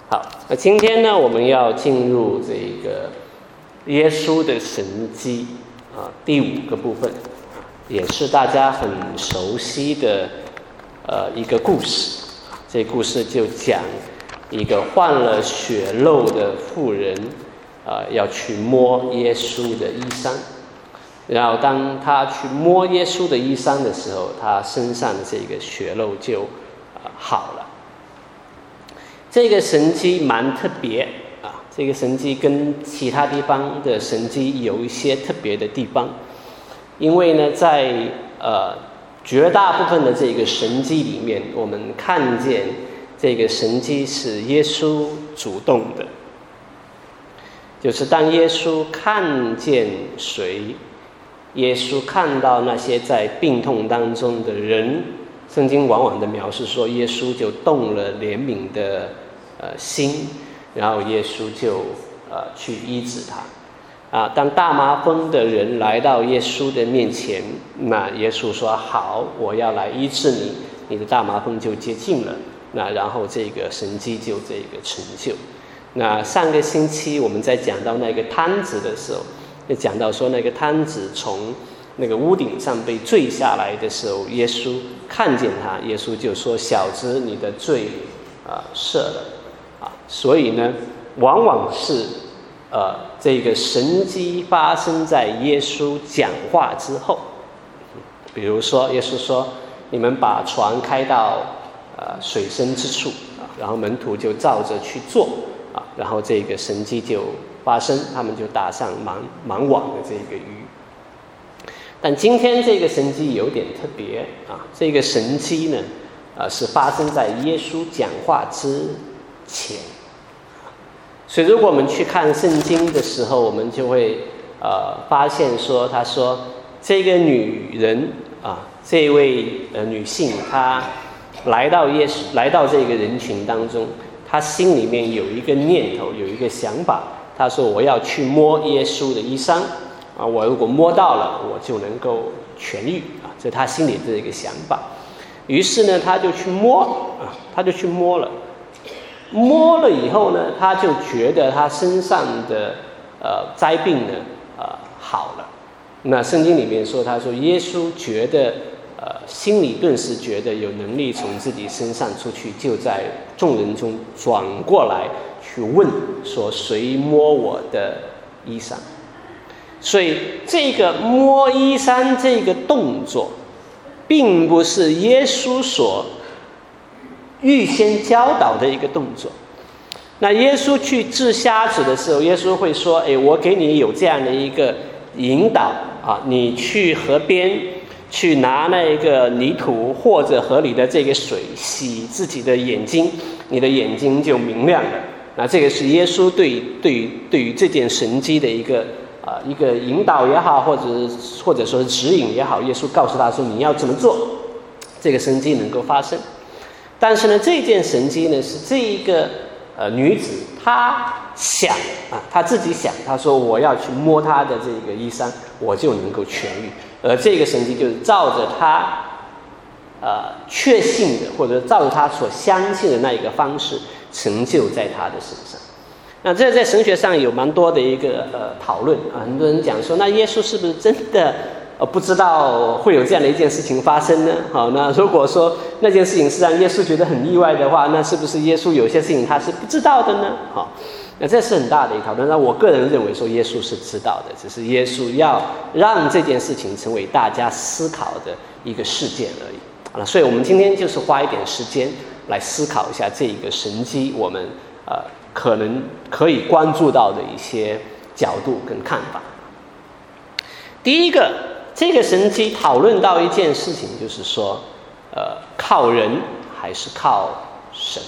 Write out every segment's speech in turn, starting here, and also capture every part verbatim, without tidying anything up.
好，那今天呢，我们要进入这个耶稣的神迹啊，第五个部分，也是大家很熟悉的呃一个故事。这故事就讲一个患了血漏的妇人啊、呃，要去摸耶稣的衣裳，然后当他去摸耶稣的衣裳的时候，他身上的这个血漏就、呃、好了。这个神迹蛮特别啊，这个神迹跟其他地方的神迹有一些特别的地方，因为呢，在呃绝大部分的这个神迹里面，我们看见这个神迹是耶稣主动的，就是当耶稣看见谁，耶稣看到那些在病痛当中的人，圣经往往的描述说，耶稣就动了怜悯的呃心，然后耶稣就呃去医治他。啊，当大麻风的人来到耶稣的面前，那耶稣说：“好，我要来医治你，你的大麻风就洁净了。”那然后这个神迹就这个成就。那上个星期我们在讲到那个摊子的时候，就讲到说那个摊子从那个屋顶上被坠下来的时候，耶稣看见他，耶稣就说：“小子，你的罪啊赦了。”啊，所以呢，往往是呃这个神迹发生在耶稣讲话之后。比如说，耶稣说：“你们把船开到呃水深之处啊，然后门徒就照着去做啊，然后这个神迹就发生，他们就打上满满网的这个鱼。”但今天这个神迹有点特别啊，这个神迹呢，呃，是发生在耶稣讲话之前。所以，如果我们去看圣经的时候，我们就会呃发现说，他说这个女人啊，这位呃女性，她来到耶稣，来到这个人群当中，她心里面有一个念头，有一个想法，她说：“我要去摸耶稣的衣裳。”啊，我如果摸到了，我就能够痊愈啊，这是他心里的一个想法。于是呢，他就去摸啊，他就去摸了。摸了以后呢，他就觉得他身上的呃灾病呢呃好了。那圣经里面说，他说耶稣觉得呃心里顿时觉得有能力从自己身上出去，就在众人中转过来去问说：“谁摸我的衣裳？”所以这个摸衣裳这个动作，并不是耶稣所预先教导的一个动作。那耶稣去治瞎子的时候，耶稣会说：“哎，我给你有这样的一个引导啊，你去河边去拿那个泥土或者河里的这个水洗自己的眼睛，你的眼睛就明亮了。”那这个是耶稣对对于对于这件神迹的一个。啊，一个引导也好，或者或者说是指引也好，耶稣告诉他说：“你要怎么做，这个神迹能够发生。”但是呢，这件神迹呢，是这一个呃女子她想啊，她自己想，她说：“我要去摸她的这个衣裳，我就能够痊愈。”而这个神迹就是照着她呃确信的，或者照着她所相信的那一个方式成就在她的身上。那这在神学上有蛮多的一个呃讨论啊，很多人讲说，那耶稣是不是真的呃不知道会有这样的一件事情发生呢？好，那如果说那件事情是让耶稣觉得很意外的话，那是不是耶稣有些事情他是不知道的呢？好，那这是很大的一个讨论。那我个人认为说，耶稣是知道的，只是耶稣要让这件事情成为大家思考的一个事件而已。啊，所以我们今天就是花一点时间来思考一下这一个神迹，我们呃。可能可以关注到的一些角度跟看法。第一个，这个神迹讨论到一件事情，就是说，呃，靠人还是靠神？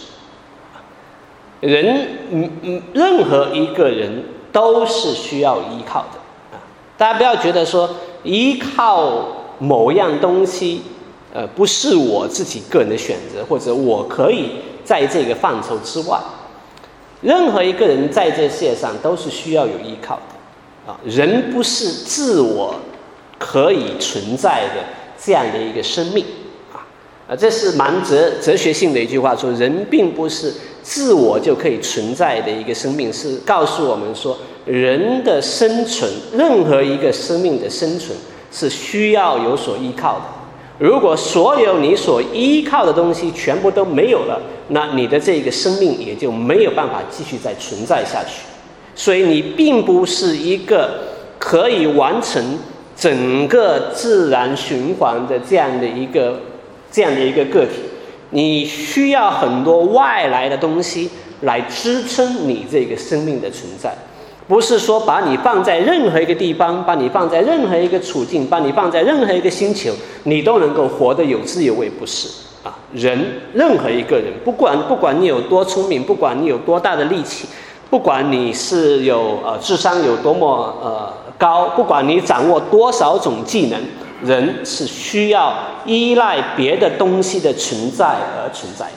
人，嗯嗯，任何一个人都是需要依靠的啊！大家不要觉得说依靠某样东西，呃，不是我自己个人的选择，或者我可以在这个范畴之外。任何一个人在这世界上都是需要有依靠的啊！人不是自我可以存在的这样的一个生命啊！啊，这是蛮哲哲学性的一句话，说人并不是自我就可以存在的一个生命，是告诉我们说，人的生存，任何一个生命的生存是需要有所依靠的。如果所有你所依靠的东西全部都没有了，那你的这个生命也就没有办法继续再存在下去。所以你并不是一个可以完成整个自然循环的这样的一个这样的一个个体，你需要很多外来的东西来支撑你这个生命的存在。不是说把你放在任何一个地方，把你放在任何一个处境，把你放在任何一个星球，你都能够活得有滋有味，不是啊？人，任何一个人，不管不管你有多聪明，不管你有多大的力气，不管你是有呃智商有多么呃高，不管你掌握多少种技能，人是需要依赖别的东西的存在而存在的。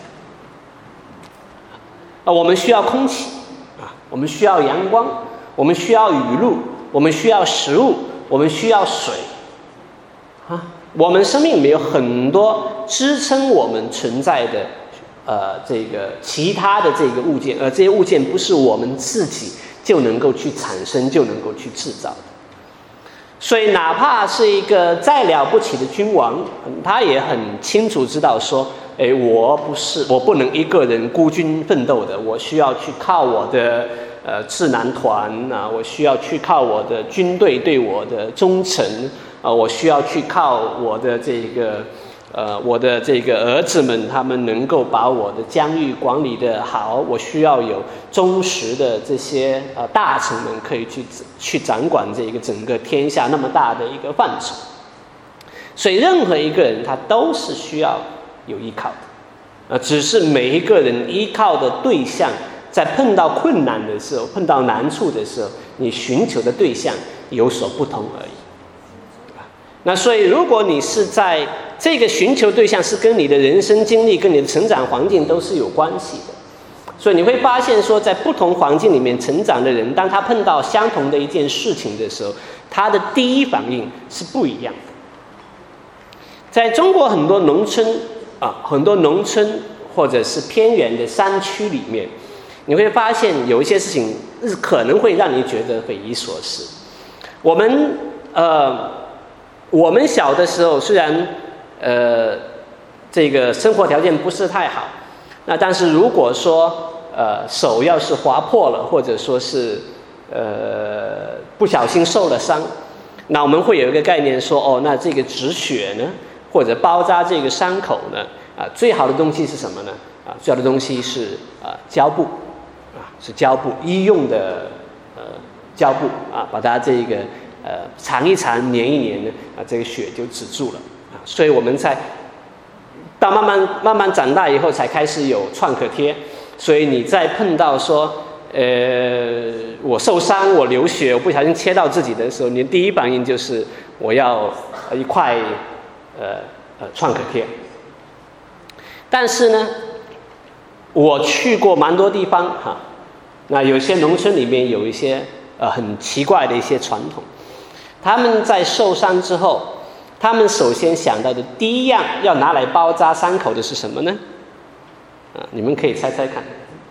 啊，我们需要空气啊，我们需要阳光。我们需要雨露，我们需要食物，我们需要水，啊，我们生命里面有很多支撑我们存在的，呃，这个其他的这个物件，而这些物件不是我们自己就能够去产生，就能够去制造的。所以，哪怕是一个再了不起的君王，他也很清楚知道说，哎，我不是，我不能一个人孤军奋斗的，我需要去靠我的。呃，智囊团啊，我需要去靠我的军队对我的忠诚啊，我需要去靠我的这个呃，我的这个儿子们，他们能够把我的疆域管理得好，我需要有忠实的这些呃大臣们可以去去掌管这个整个天下那么大的一个范畴。所以，任何一个人他都是需要有依靠的，啊，只是每一个人依靠的对象。在碰到困难的时候，碰到难处的时候，你寻求的对象有所不同而已。那所以，如果你是在这个寻求对象是跟你的人生经历、跟你的成长环境都是有关系的，所以你会发现说，在不同环境里面成长的人，当他碰到相同的一件事情的时候，他的第一反应是不一样的。在中国很多农村啊，很多农村或者是偏远的山区里面。你会发现有一些事情可能会让你觉得匪夷所思。我们呃，我们小的时候虽然呃这个生活条件不是太好，那但是如果说呃手要是划破了，或者说是呃不小心受了伤，那我们会有一个概念说，哦，那这个止血呢，或者包扎这个伤口呢，啊，最好的东西是什么呢？啊，最好的东西是啊胶布。是胶布，医用的呃胶布啊，把它这个呃缠一缠、粘一粘呢，啊，这个血就止住了啊。所以我们在到慢慢慢慢长大以后，才开始有创可贴。所以你在碰到说，呃，我受伤，我流血，我不小心切到自己的时候，你的第一反应就是我要一块呃呃创可贴。但是呢，我去过蛮多地方哈。那有些农村里面有一些呃很奇怪的一些传统，他们在受伤之后，他们首先想到的第一样要拿来包扎伤口的是什么呢？啊，你们可以猜猜看，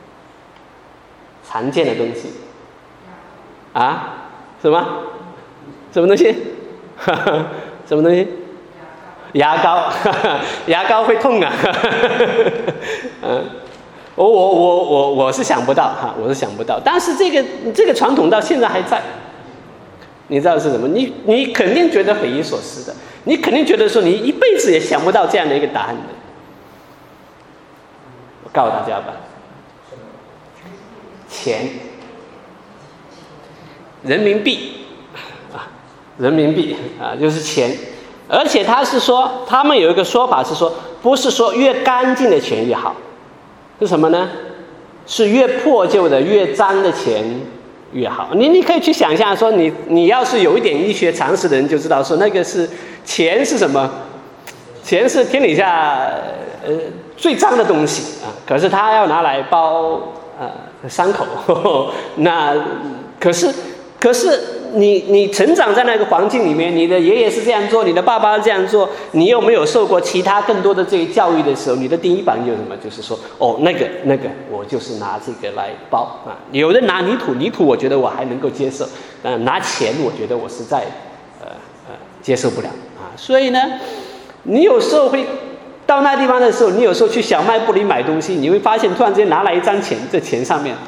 常见的东西啊？什么？什么东西？什么东西？牙膏，牙膏会痛啊！嗯。我我我我我是想不到哈，我是想不到，但是这个这个传统到现在还在，你知道是什么？你你肯定觉得匪夷所思的，你肯定觉得说你一辈子也想不到这样的一个答案的。我告诉大家吧，钱，人民币啊，人民币啊，就是钱，而且他是说，他们有一个说法是说，不是说越干净的钱越好。是什么呢？是越破旧的、越脏的钱越好。你你可以去想象说你，你你要是有一点医学常识的人就知道说，那个是钱是什么？钱是天底下呃最脏的东西啊，可是它要拿来包呃伤口，呵呵那可是可是你你成长在那个环境里面，你的爷爷是这样做，你的爸爸是这样做，你又没有受过其他更多的这个教育的时候，你的第一反应有什么？就是说，哦，那个那个，我就是拿这个来包啊。有人拿泥土，泥土我觉得我还能够接受，呃，拿钱我觉得我实在呃呃接受不了啊。所以呢，你有时候会到那地方的时候，你有时候去小卖部里买东西，你会发现突然之间拿来一张钱，这钱上面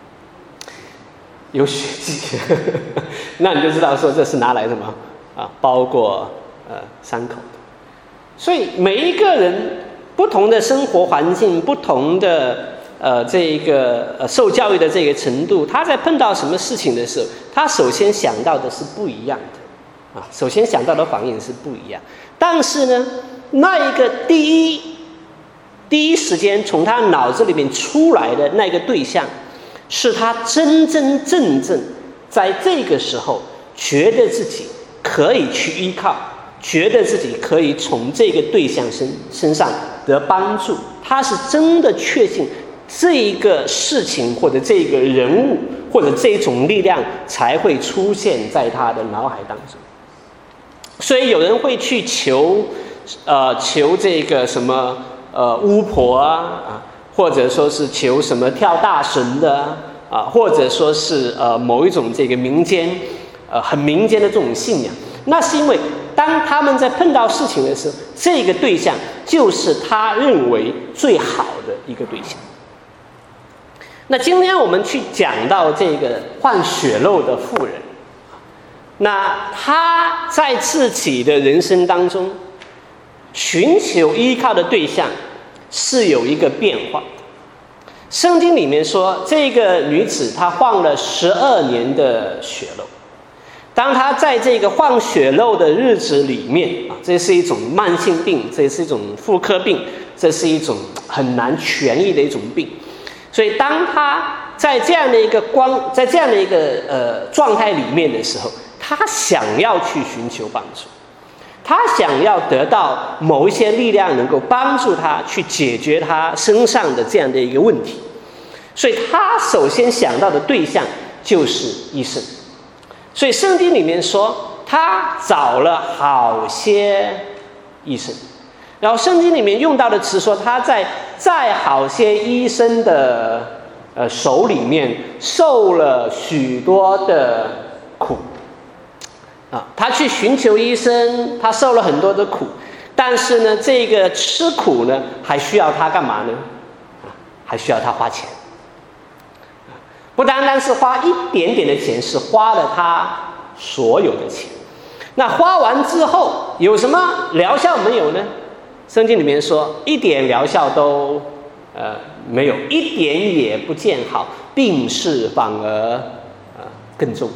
有血迹，那你就知道说这是拿来什么啊？包过呃伤口的。所以每一个人不同的生活环境，不同的呃这个呃受教育的这个程度，他在碰到什么事情的时候，他首先想到的是不一样的啊，首先想到的反应是不一样。但是呢，那一个第一第一时间从他脑子里面出来的那个对象，是他真真正正在这个时候觉得自己可以去依靠，觉得自己可以从这个对象身身上得帮助，他是真的确信这一个事情或者这个人物或者这种力量才会出现在他的脑海当中。所以有人会去求呃求这个什么呃巫婆啊啊，或者说是求什么跳大神的啊，或者说是呃某一种这个民间呃很民间的这种信仰。那是因为当他们在碰到事情的时候，这个对象就是他认为最好的一个对象。那今天我们去讲到这个患血漏的妇人，那他在自己的人生当中寻求依靠的对象是有一个变化。圣经里面说，这个女子她患了十二年的血漏。当她在这个患血漏的日子里面啊，这是一种慢性病，这是一种妇科病，这是一种很难痊愈的一种病。所以当她在这样的一个光，在这样的一个呃状态里面的时候，她想要去寻求帮助。他想要得到某一些力量能够帮助他去解决他身上的这样的一个问题，所以他首先想到的对象就是医生。所以圣经里面说他找了好些医生，然后圣经里面用到的词说他在在好些医生的呃手里面受了许多的苦啊，他去寻求医生，他受了很多的苦，但是呢，这个吃苦呢，还需要他干嘛呢？啊，还需要他花钱。啊，不单单是花一点点的钱，是花了他所有的钱。那花完之后有什么疗效没有呢？圣经里面说，一点疗效都呃没有，一点也不见好，病势反而呃更重了。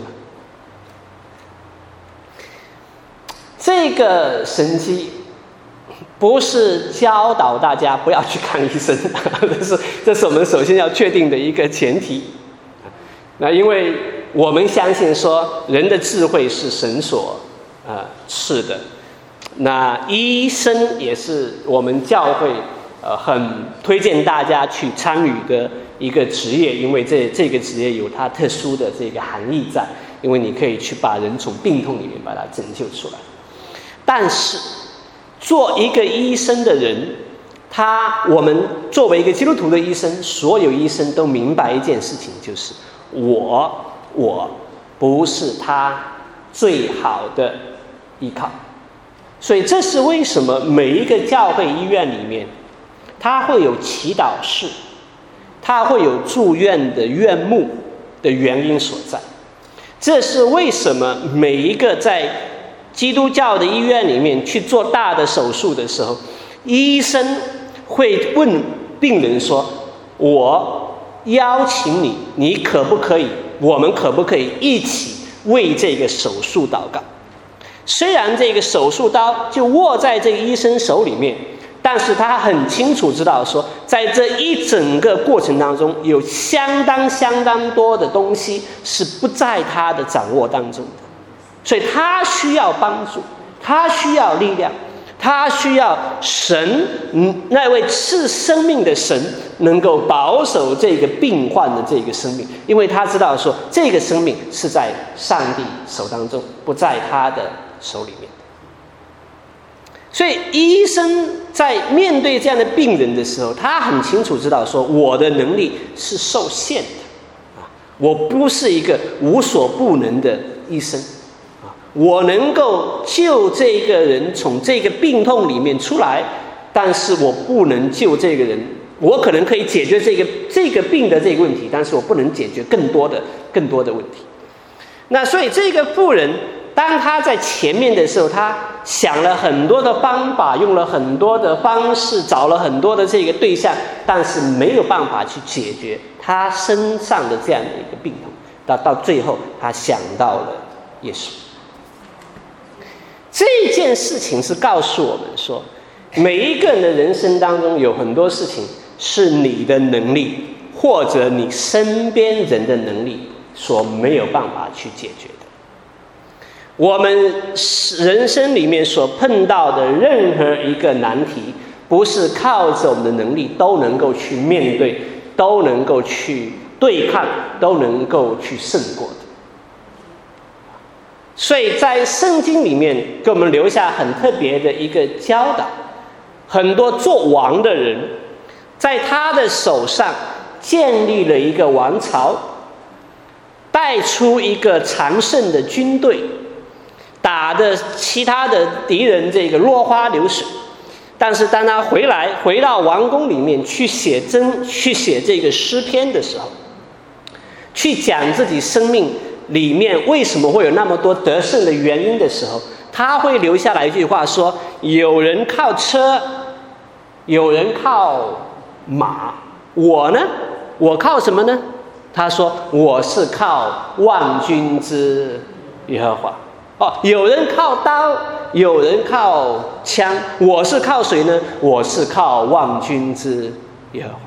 这个神迹不是教导大家不要去看医生，这是这是我们首先要确定的一个前提。那因为我们相信说人的智慧是神所呃赐的，那医生也是我们教会呃很推荐大家去参与的一个职业，因为这这个职业有它特殊的这个含义在，因为你可以去把人从病痛里面把它拯救出来。但是做一个医生的人，他我们作为一个基督徒的医生，所有医生都明白一件事情，就是我我不是他最好的依靠。所以这是为什么每一个教会医院里面他会有祈祷室，他会有住院的院牧的原因所在。这是为什么每一个在基督教的医院里面去做大的手术的时候，医生会问病人说，我邀请你，你可不可以，我们可不可以一起为这个手术祷告？虽然这个手术刀就握在这个医生手里面，但是他很清楚知道说，在这一整个过程当中，有相当相当多的东西是不在他的掌握当中的。所以他需要帮助，他需要力量， 他需要神，嗯，那位赐生命的神能够保守这个病患的这个生命，因为他知道说这个生命是在上帝手当中，不在他的手里面。所以医生在面对这样的病人的时候，他很清楚知道说，我的能力是受限的啊，我不是一个无所不能的医生啊，我能够救这个人从这个病痛里面出来，但是我不能救这个人。我可能可以解决这个这个病的这个问题，但是我不能解决更多的更多的问题。那所以这个妇人，当他在前面的时候，他想了很多的方法，用了很多的方式，找了很多的这个对象，但是没有办法去解决他身上的这样的一个病痛。到到最后，他想到了耶稣。这件事情是告诉我们说，每一个人的人生当中有很多事情是你的能力或者你身边人的能力所没有办法去解决的。我们人生里面所碰到的任何一个难题，不是靠着我们的能力都能够去面对，都能够去对抗，都能够去胜过的。所以在圣经里面给我们留下很特别的一个教导，很多做王的人在他的手上建立了一个王朝，带出一个强盛的军队，打的其他的敌人这个落花流水。但是当他回来回到王宫里面去写真去写这个诗篇的时候，去讲自己生命里面为什么会有那么多得胜的原因的时候，他会留下来一句话说，有人靠车，有人靠马，我呢，我靠什么呢？他说我是靠万军之耶和华。哦，有人靠刀，有人靠枪，我是靠谁呢？我是靠万军之耶和华。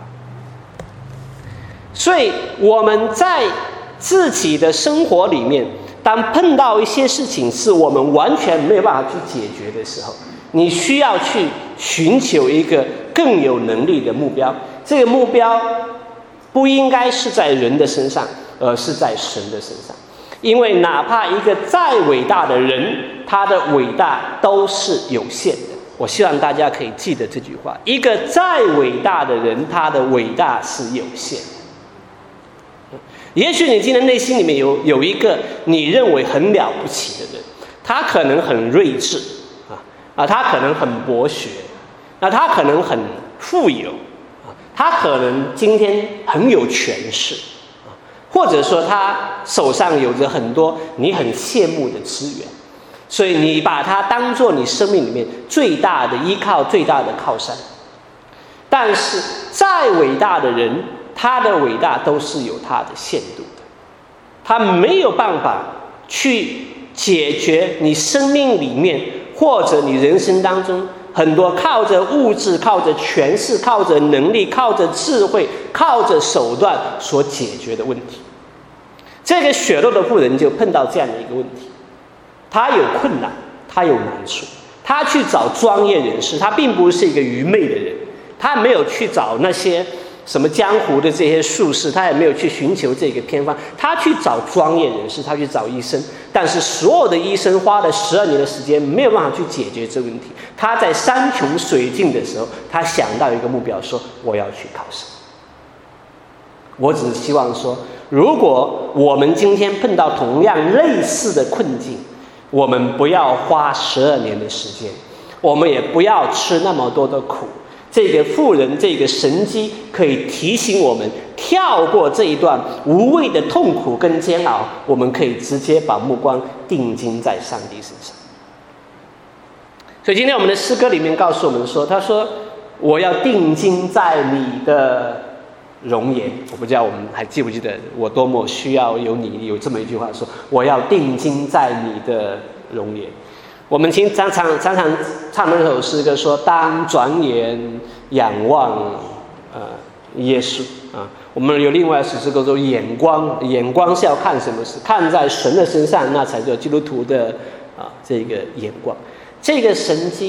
所以我们在自己的生活里面，当碰到一些事情是我们完全没有办法去解决的时候，你需要去寻求一个更有能力的目标。这个目标不应该是在人的身上，而是在神的身上。因为哪怕一个再伟大的人，他的伟大都是有限的。我希望大家可以记得这句话，一个再伟大的人，他的伟大是有限的。也许你今天内心里面有有一个你认为很了不起的人，他可能很睿智啊啊，他可能很博学，那他可能很富有啊，他可能今天很有权势，或者说他手上有着很多你很羡慕的资源，所以你把他当作你生命里面最大的依靠，最大的靠山。但是再伟大的人，他的伟大都是有他的限度的，他没有办法去解决你生命里面或者你人生当中很多靠着物质、靠着权势、靠着能力、靠着智慧、靠着手段所解决的问题。这个血肉的妇人就碰到这样的一个问题，他有困难，他有难处，他去找专业人士，他并不是一个愚昧的人，他没有去找那些什么江湖的这些术士，他也没有去寻求这个偏方，他去找专业人士，他去找医生。但是所有的医生花了十二年的时间，没有办法去解决这个问题。他在山穷水尽的时候，他想到一个目标，说我要去考试。我只是希望说，如果我们今天碰到同样类似的困境，我们不要花十二年的时间，我们也不要吃那么多的苦。这个妇人这个神迹可以提醒我们，跳过这一段无谓的痛苦跟煎熬，我们可以直接把目光定睛在上帝身上。所以今天我们的诗歌里面告诉我们说，他说我要定睛在你的容颜。我不知道我们还记不记得，我多么需要有你，有这么一句话说，我要定睛在你的容颜。我们经常常常常唱那首诗歌说，当转眼仰望呃耶稣啊。我们有另外一首诗歌说，眼光眼光是要看什么事？看在神的身上，那才叫基督徒的啊这个眼光。这个神迹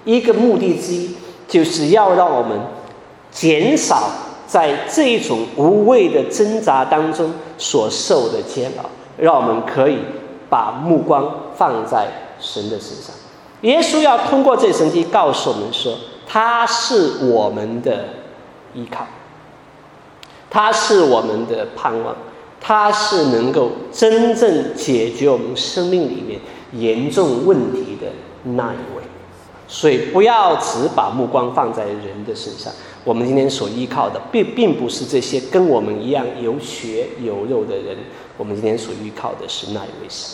一个目的之一就是要让我们减少在这种无谓的挣扎当中所受的煎熬，让我们可以把目光放在神的身上。耶稣要通过这神迹告诉我们说，他是我们的依靠，他是我们的盼望，他是能够真正解决我们生命里面严重问题的那一位。所以不要只把目光放在人的身上，我们今天所依靠的并并不是这些跟我们一样有血有肉的人，我们今天所依靠的是那一位神。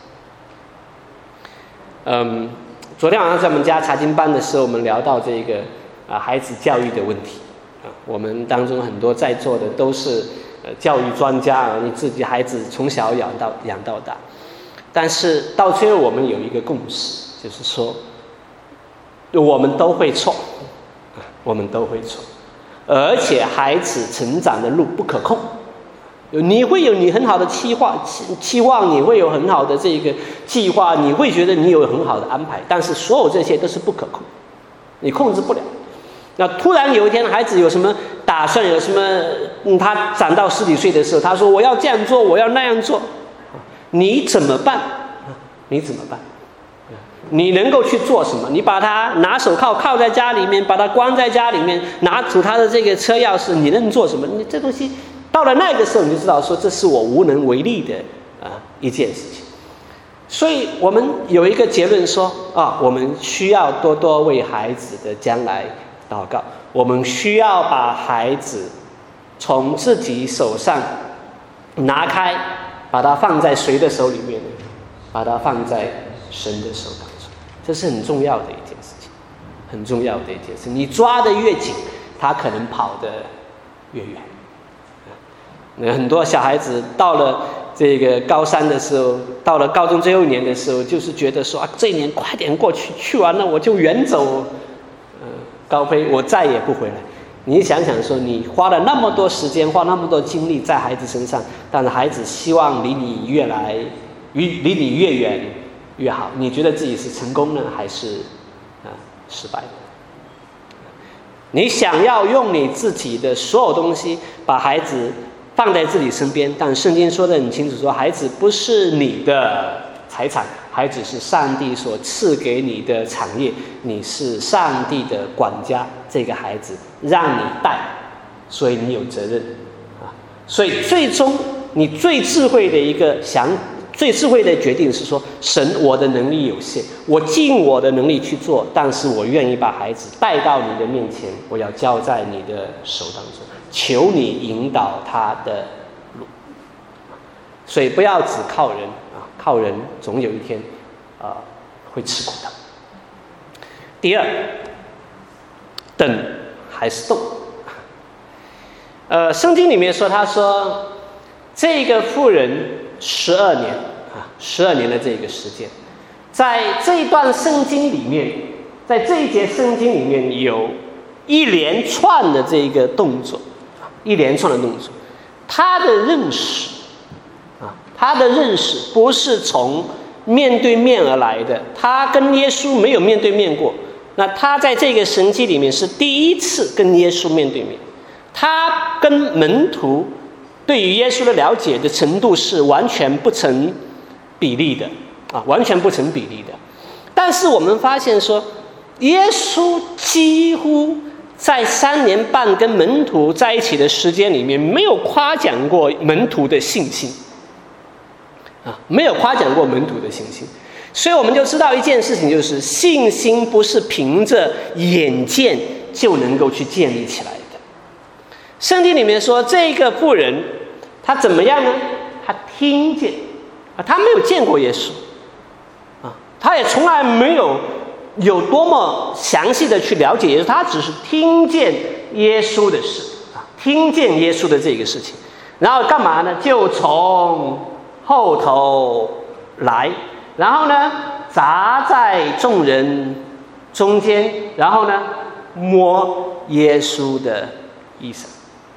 嗯，昨天晚上在我们家查经班的时候，我们聊到这个啊孩子教育的问题啊，我们当中很多在座的都是呃教育专家啊，你自己孩子从小养到养到大，但是到最后我们有一个共识，就是说我们都会错，我们都会错，而且孩子成长的路不可控。你会有你很好的期望，期望你会有很好的这个计划，你会觉得你有很好的安排，但是所有这些都是不可控，你控制不了。那突然有一天孩子有什么打算，有什么、嗯、他长到十几岁的时候，他说我要这样做，我要那样做，你怎么办？你怎么办？你能够去做什么？你把他拿手铐铐在家里面，把他关在家里面，拿出他的这个车钥匙，你能做什么？你这东西到了那个时候，你就知道说这是我无能为力的啊一件事情。所以我们有一个结论说啊，我们需要多多为孩子的将来祷告，我们需要把孩子从自己手上拿开，把它放在谁的手里面呢？把它放在神的手当中，这是很重要的一件事情，很重要的一件事。你抓得越紧，他可能跑得越远。那很多小孩子到了这个高三的时候，到了高中最后一年的时候，就是觉得说啊，这一年快点过去，去完了我就远走，呃，高飞，我再也不回来。你想想说，你花了那么多时间，花那么多精力在孩子身上，但是孩子希望离你越来，离离你越远越好。你觉得自己是成功呢，还是啊失败的？你想要用你自己的所有东西把孩子放在自己身边，但圣经说得很清楚，说孩子不是你的财产，孩子是上帝所赐给你的产业，你是上帝的管家，这个孩子让你带，所以你有责任啊。所以最终你最智慧的一个想最智慧的决定是说，神，我的能力有限，我尽我的能力去做，但是我愿意把孩子带到你的面前，我要交在你的手当中，求你引导他的路。所以不要只靠人啊，靠人总有一天啊、呃、会吃苦的。第二，等还是动？呃，圣经里面说，他说这个妇人十二年啊，十二年的这个时间，在这一段圣经里面，在这一节圣经里面有一连串的这个动作，一连串的动作，他的认识啊，他的认识不是从面对面而来的，他跟耶稣没有面对面过，那他在这个神迹里面是第一次跟耶稣面对面，他跟门徒对于耶稣的了解的程度是完全不成比例的啊，完全不成比例的。但是我们发现说，耶稣几乎在三年半跟门徒在一起的时间里面，没有夸奖过门徒的信心啊，没有夸奖过门徒的信心。所以我们就知道一件事情，就是信心不是凭着眼见就能够去建立起来的。圣经里面说，这个妇人她怎么样呢？她听见啊，她没有见过耶稣啊，她也从来没有有多么详细的去了解耶稣，她只是听见耶稣的事啊，听见耶稣的这个事情，然后干嘛呢？就从后头来，然后呢，砸在众人中间，然后呢，摸耶稣的衣裳。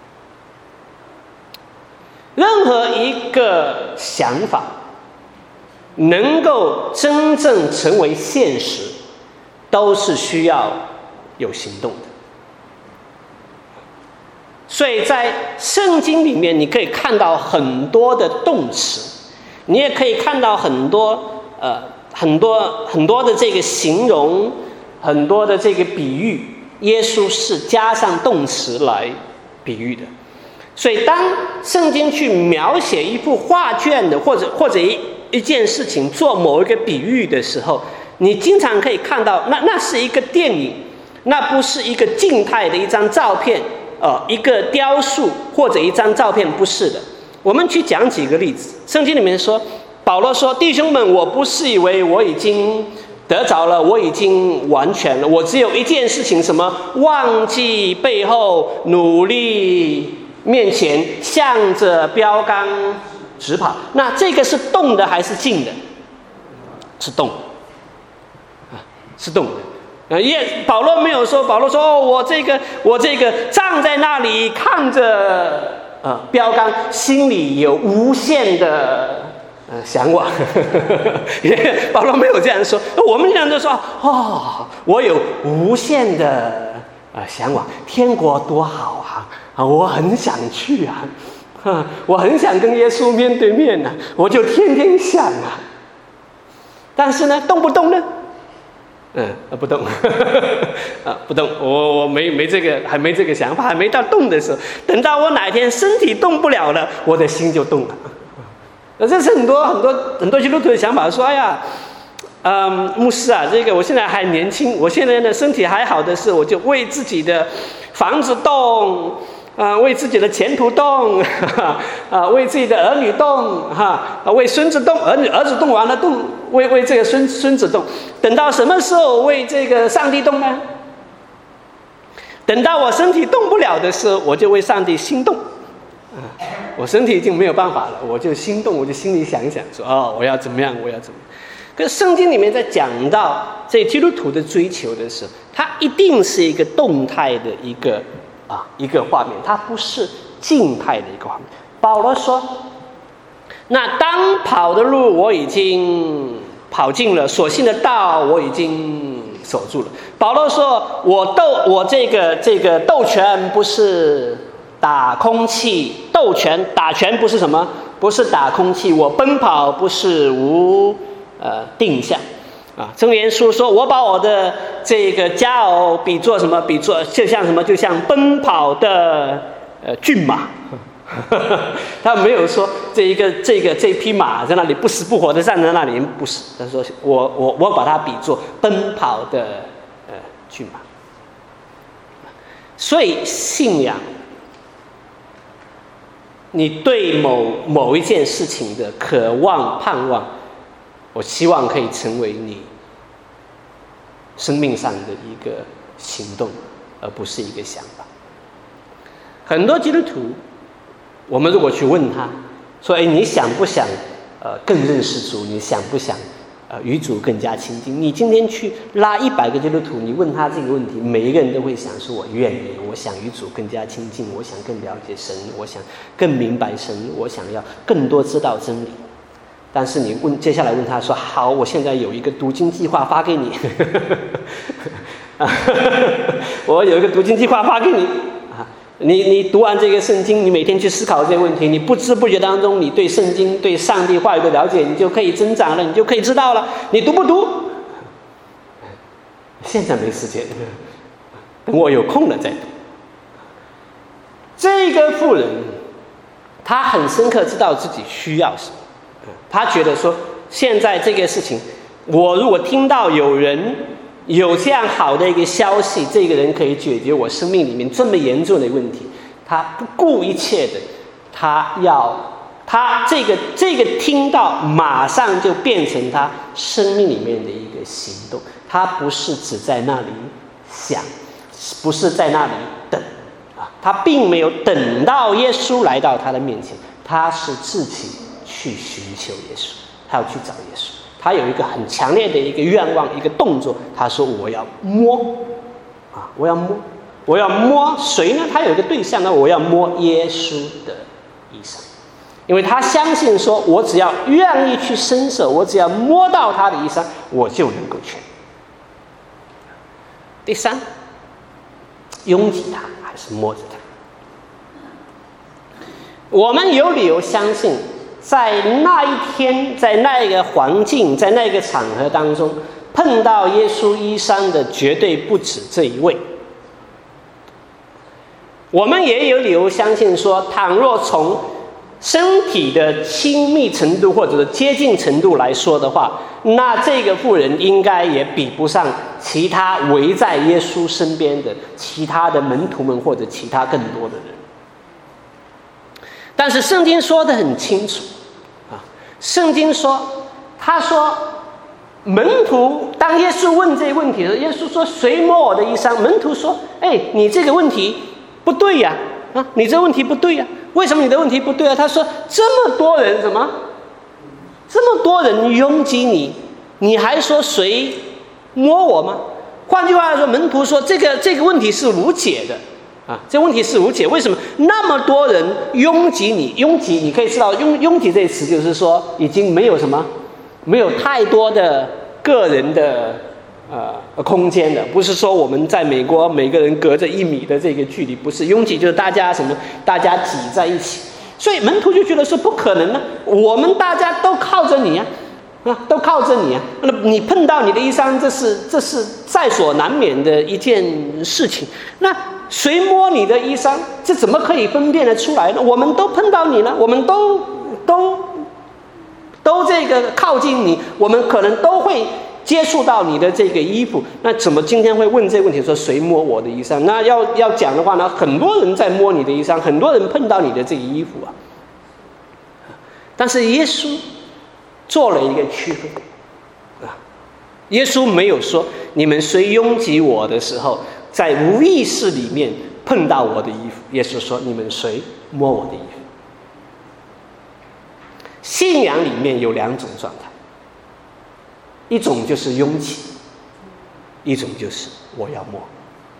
任何一个想法能够真正成为现实， 都是需要有行动的。所以在圣经里面，你可以看到很多的动词，你也可以看到很多呃很多很多的这个形容，很多的这个比喻，耶稣是加上动词来比喻的。所以当圣经去描写一幅画卷的，或者或者一一件事情做某一个比喻的时候，你经常可以看到，那那是一个电影，那不是一个静态的一张照片，呃，一个雕塑或者一张照片，不是的。我们去讲几个例子。圣经里面说，保罗说：“弟兄们，我不是以为我已经得着了，我已经完全了，我只有一件事情，什么？忘记背后，努力面前，向着标杆直跑。”那这个是动的还是静的？是动的，啊，是动的。呃，耶，保罗没有说，保罗说：“哦，我这个，我这个站在那里看着呃标杆，心里有无限的呃向往。”保罗没有这样说，我们这样就说：“哦，我有无限的呃向往，天国多好啊！啊，我很想去啊，啊，我很想跟耶稣面对面啊，我就天天想啊。”但是呢，动不动呢？嗯，不动，啊，不动，我我没没这个，还没这个想法，还没到动的时候。等到我哪天身体动不了了，我的心就动了。这是很多很多很多基督徒的想法，说：“哎呀，嗯，牧师啊，这个我现在还年轻，我现在呢身体还好的是，我就为自己的房子动。”啊，为自己的前途动，啊，为自己的儿女动，哈，为孙子动，儿女儿子动完了动，为为这个孙孙子动，等到什么时候为这个上帝动呢？等到我身体动不了的时候，我就为上帝心动，啊，我身体已经没有办法了，我就心动，我就心里想一想，说哦，我要怎么样，我要怎么样。可是圣经里面在讲到这基督徒的追求的时候，它一定是一个动态的一个。啊，一个画面，它不是静态的一个画面。保罗说：“那当跑的路我已经跑尽了，所信的道我已经守住了。”保罗说：“我斗我这个这个斗拳不是打空气，斗拳打拳不是什么？不是打空气。我奔跑不是无呃定向。”啊，箴言书说：“我把我的这个佳偶比作什么？比作就像什么？就像奔跑的呃骏马。”他没有说这一个这个这匹马在那里不死不活的站在那里，不是。他说：“我我我把它比作奔跑的呃骏马。”所以信仰，你对某某一件事情的渴望、盼望。我希望可以成为你生命上的一个行动，而不是一个想法。很多基督徒，我们如果去问他说：“哎，你想不想呃更认识主？你想不想呃与主更加亲近？”你今天去拉一百个基督徒，你问他这个问题，每一个人都会想说：“我愿意，我想与主更加亲近，我想更了解神，我想更明白神，我想要更多知道真理。”但是你问，接下来问他说：“好，我现在有一个读经计划发给你，我有一个读经计划发给你啊，你你读完这个圣经，你每天去思考这些问题，你不知不觉当中，你对圣经、对上帝话语的了解，你就可以增长了，你就可以知道了。你读不读？现在没时间，等我有空了再读。”这个妇人，她很深刻知道自己需要什么。他觉得说，现在这个事情，我如果听到有人有这样好的一个消息，这个人可以解决我生命里面这么严重的问题，他不顾一切的，他要他这个这个听到，马上就变成他生命里面的一个行动。他不是只在那里想，不是在那里等啊，他并没有等到耶稣来到他的面前，他是自己去寻求耶稣，他要去找耶稣，他有一个很强烈的一个愿望，一个动作。他说：“我要摸，啊，我要摸，我要摸谁呢？他有一个对象呢，我要摸耶稣的衣裳，因为他相信说，我只要愿意去伸手，我只要摸到他的衣裳，我就能够全。” 第三，拥挤他还是摸着他？我们有理由相信，在那一天，在那一个环境，在那个场合当中，碰到耶稣衣裳的绝对不止这一位。我们也有理由相信说，倘若从身体的亲密程度或者是接近程度来说的话，那这个妇人应该也比不上其他围在耶稣身边的其他的门徒们或者其他更多的人。但是圣经说得很清楚啊，圣经说，他说门徒当耶稣问这个问题的时候，耶稣说谁摸我的衣裳？门徒说，哎，你这个问题不对呀、啊，啊，你这个问题不对呀、啊，为什么你的问题不对啊？他说这么多人怎么，这么多人拥挤你，你还说谁摸我吗？换句话来说，门徒说这个这个问题是无解的。啊，这问题是无解。为什么那么多人拥挤你？拥挤，你可以知道，拥拥挤这个词就是说，已经没有什么，没有太多的个人的呃空间了。不是说我们在美国每个人隔着一米的这个距离，不是拥挤，就是大家什么，大家挤在一起。所以门徒就觉得说不可能呢、啊，我们大家都靠着你啊，啊，都靠着你啊。那你碰到你的衣裳，这是这是在所难免的一件事情。那谁摸你的衣裳？这怎么可以分辨得出来呢？我们都碰到你了，我们都都都这个靠近你，我们可能都会接触到你的这个衣服。那怎么今天会问这个问题？说谁摸我的衣裳？那要要讲的话呢，很多人在摸你的衣裳，很多人碰到你的这个衣服啊。但是耶稣做了一个区分啊，耶稣没有说你们谁拥挤我的时候，在无意识里面碰到我的衣服，耶稣说你们谁摸我的衣服。信仰里面有两种状态，一种就是拥挤，一种就是我要摸。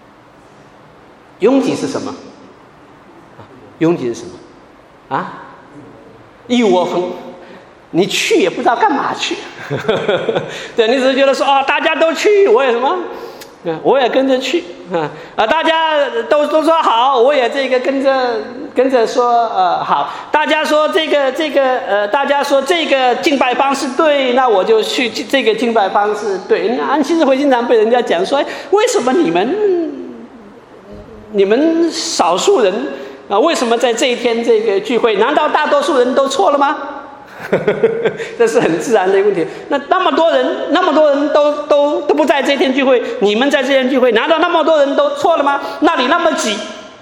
拥挤是什么？啊，拥挤是什么？啊，一窝蜂，你去也不知道干嘛去，对，你只是觉得说啊、哦，大家都去，我也什么，我也跟着去啊啊！大家都都说好，我也这个跟着跟着说呃好。大家说这个这个呃，大家说这个敬拜方式对，那我就去这个敬拜方式对。那安息日会经常被人家讲说，哎，为什么你们你们少数人啊，为什么在这一天这个聚会？难道大多数人都错了吗？这是很自然的一个问题。那那么多人，那么多人都都都不在这天聚会，你们在这天聚会，难道那么多人都错了吗？那里那么挤，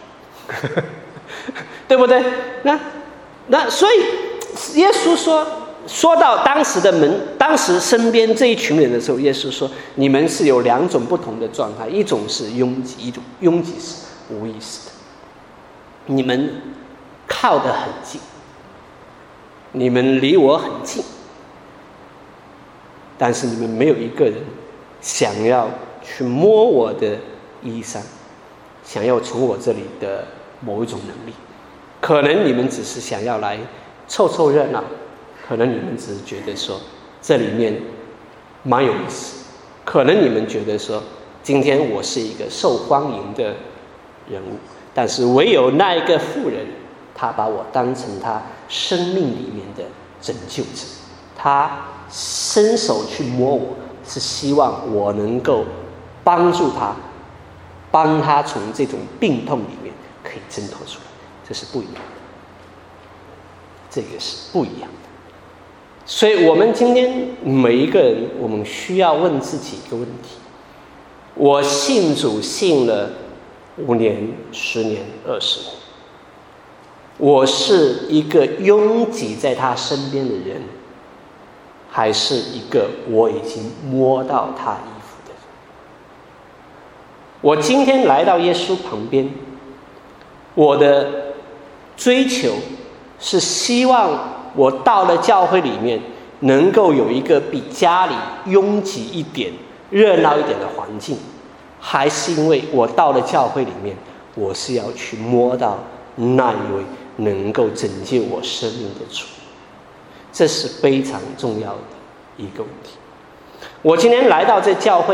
对不对？那那所以耶稣说，说到当时的门，当时身边这一群人的时候，耶稣说，你们是有两种不同的状态，一种是拥挤，一种拥挤是无意识的。你们靠得很近。你们离我很近，但是你们没有一个人想要去摸我的衣裳，想要从我这里的某一种能力。可能你们只是想要来凑凑热闹，可能你们只是觉得说这里面蛮有意思，可能你们觉得说今天我是一个受欢迎的人物，但是唯有那一个妇人，他把我当成他生命里面的拯救者，他伸手去摸我，是希望我能够帮助他，帮他从这种病痛里面可以挣脱出来。这是不一样的，这个是不一样的。所以我们今天每一个人，我们需要问自己一个问题：我信主信了五年、十年、二十年，我是一个拥挤在他身边的人，还是一个我已经摸到他衣服的人？我今天来到耶稣旁边，我的追求是希望我到了教会里面能够有一个比家里拥挤一点、热闹一点的环境，还是因为我到了教会里面，我是要去摸到那一位能够拯救我生命的主？这是非常重要的一个问题。我今天来到这教会，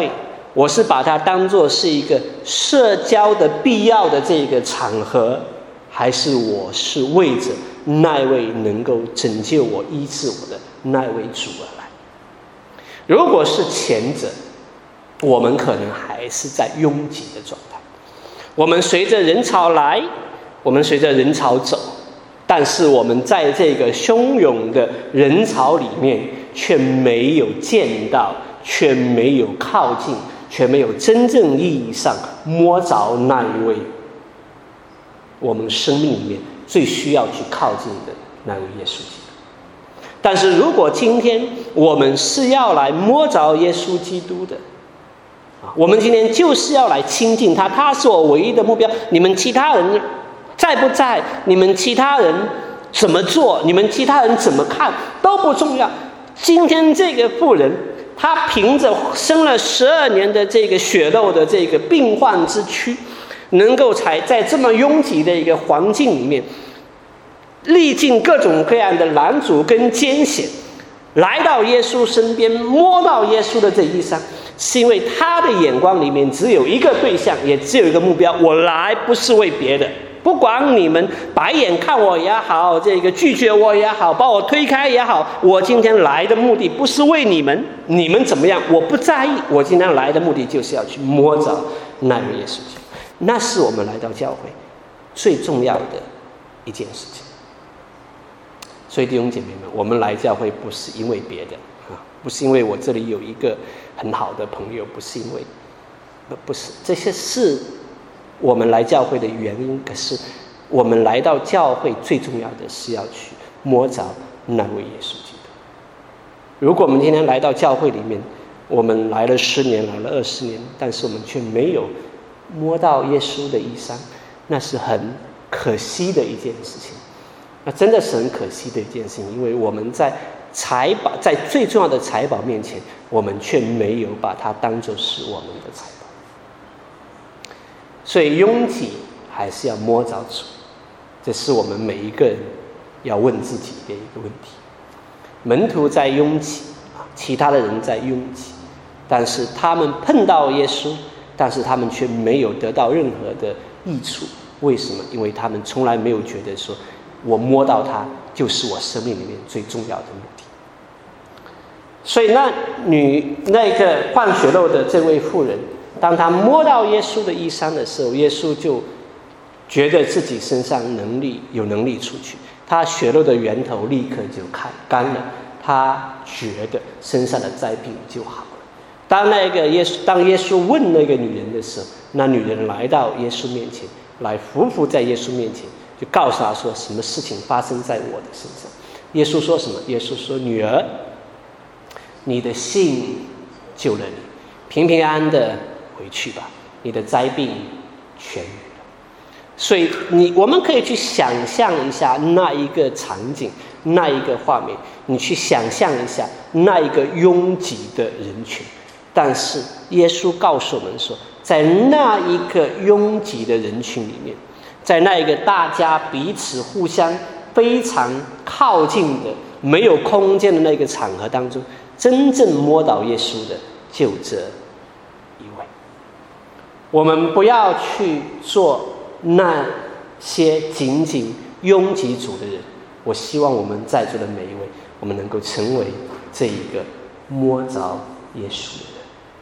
我是把它当作是一个社交的必要的这个场合，还是我是为着那位能够拯救我、医治我的那位主而来？如果是前者，我们可能还是在拥挤的状态，我们随着人潮来，我们随着人潮走，但是我们在这个汹涌的人潮里面却没有见到，却没有靠近，却没有真正意义上摸着那一位我们生命里面最需要去靠近的那位耶稣基督。但是如果今天我们是要来摸着耶稣基督的，我们今天就是要来亲近他，他是我唯一的目标。你们其他人在不在，你们其他人怎么做，你们其他人怎么看都不重要。今天这个妇人，她凭着生了十二年的这个血肉的这个病患之躯，能够才在这么拥挤的一个环境里面，历尽各种各样的拦阻跟艰险，来到耶稣身边，摸到耶稣的这衣裳，是因为他的眼光里面只有一个对象，也只有一个目标。我来不是为别的，不管你们白眼看我也好，这个拒绝我也好，把我推开也好，我今天来的目的不是为你们，你们怎么样我不在意，我今天来的目的就是要去摸着那位耶稣基督。那是我们来到教会最重要的一件事情。所以弟兄姐妹们，我们来教会不是因为别的啊，不是因为我这里有一个很好的朋友，不是因为不不是这些是我们来教会的原因。可是我们来到教会最重要的是要去摸着那位耶稣基督。如果我们今天来到教会里面，我们来了十年，来了二十年，但是我们却没有摸到耶稣的衣裳，那是很可惜的一件事情。那真的是很可惜的一件事情，因为我们在财宝，在最重要的财宝面前，我们却没有把它当作是我们的财宝。所以拥挤还是要摸着主，这是我们每一个人要问自己的一个问题。门徒在拥挤，其他的人在拥挤，但是他们碰到耶稣，但是他们却没有得到任何的益处。为什么？因为他们从来没有觉得说我摸到它就是我生命里面最重要的目的。所以那女那个患血肉的这位妇人，当她摸到耶稣的衣裳的时候，耶稣就觉得自己身上能力有能力出去，他血肉的源头立刻就开干了，他觉得身上的灾病就好了。当那个耶稣当耶稣问那个女人的时候，那女人来到耶稣面前，来伏伏在耶稣面前，就告诉他说什么事情发生在我的身上。耶稣说什么？耶稣说：女儿，你的信救了你，平平安安的回去吧，你的灾病痊愈了。所以你我们可以去想象一下那一个场景，那一个画面，你去想象一下那一个拥挤的人群。但是耶稣告诉我们说，在那一个拥挤的人群里面，在那一个大家彼此互相非常靠近的没有空间的那个场合当中，真正摸到耶稣的就这一位。我们不要去做那些仅仅拥挤主的人，我希望我们在座的每一位，我们能够成为这一个摸着耶稣的人，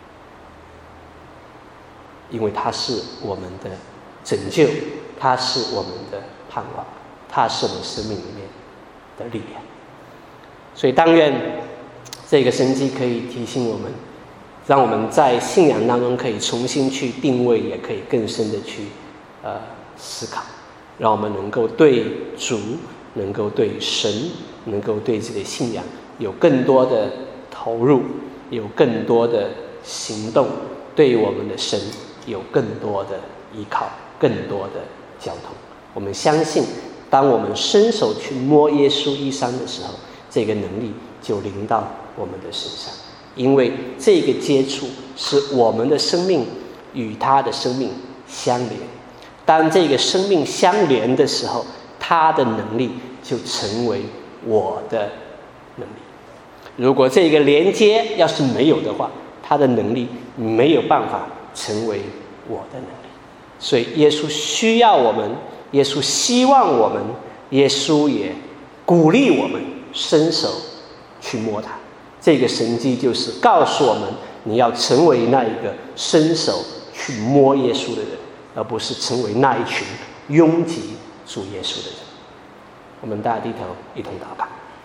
因为他是我们的拯救，他是我们的盼望，他是我们生命里面的力量。所以但愿这个神迹可以提醒我们，让我们在信仰当中可以重新去定位，也可以更深的去呃思考，让我们能够对主，能够对神，能够对自己的信仰有更多的投入，有更多的行动，对我们的神有更多的依靠，更多的交通。我们相信当我们伸手去摸耶稣衣裳的时候，这个能力就临到我们的身上，因为这个接触是我们的生命与他的生命相连。当这个生命相连的时候，他的能力就成为我的能力。如果这个连接要是没有的话， 他的能力没有办法成为我的能力。所以耶稣需要我们，耶稣希望我们，耶稣也鼓励我们伸手去摸他。这个神迹就是告诉我们，你要成为那一个伸手去摸耶稣的人，而不是成为那一群拥挤主耶稣的人。我们大家低头一同祷告。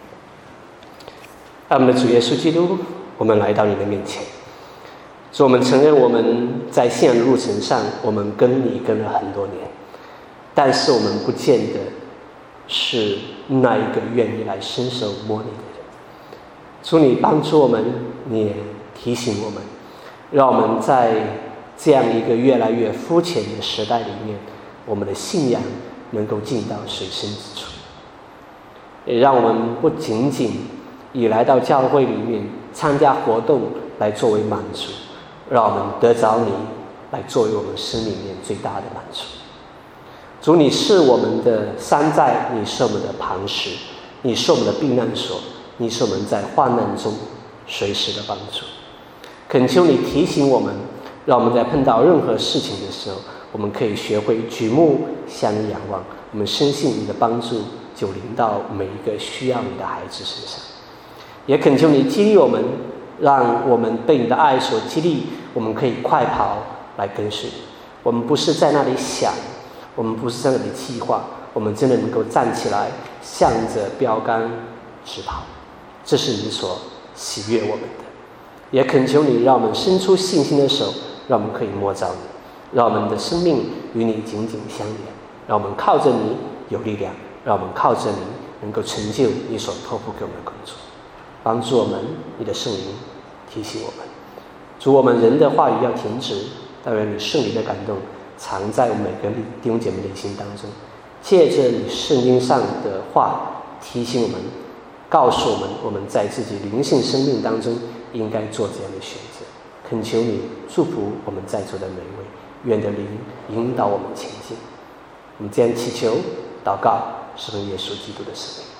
爱我们的主耶稣基督，我们来到你的面前，主，我们承认我们在信仰的路程上，我们跟你跟了很多年，但是我们不见得是那一个愿意来伸手摸你的人。主，你帮助我们，你也提醒我们，让我们在这样一个越来越肤浅的时代里面，我们的信仰能够进到水深之处，也让我们不仅仅以来到教会里面参加活动来作为满足，让我们得着你来作为我们生命里面最大的满足。主，你是我们的山寨，你是我们的磐石，你是我们的避难所，你是我们在患难中随时的帮助。恳求你提醒我们，让我们在碰到任何事情的时候，我们可以学会举目向你仰望，我们深信你的帮助就临到每一个需要你的孩子身上。也恳求你激励我们，让我们被你的爱所激励，我们可以快跑来跟随你。我们不是在那里想，我们不是在那里计划，我们真的能够站起来向着标杆直跑，这是你所喜悦我们的。也恳求你让我们伸出信心的手，让我们可以摸着你，让我们的生命与你紧紧相连，让我们靠着你有力量，让我们靠着你能够成就你所托付给我们的工作。帮助我们，你的圣灵提醒我们。主，我们人的话语要停止，但愿你圣灵的感动藏在我们每个弟兄姐妹的心当中，借着你圣经上的话提醒我们，告诉我们我们在自己灵性生命当中应该做这样的选择。恳求你祝福我们在座的每一位，愿的灵引导我们前进。我们这样祈求祷告，是奉耶稣基督的圣名。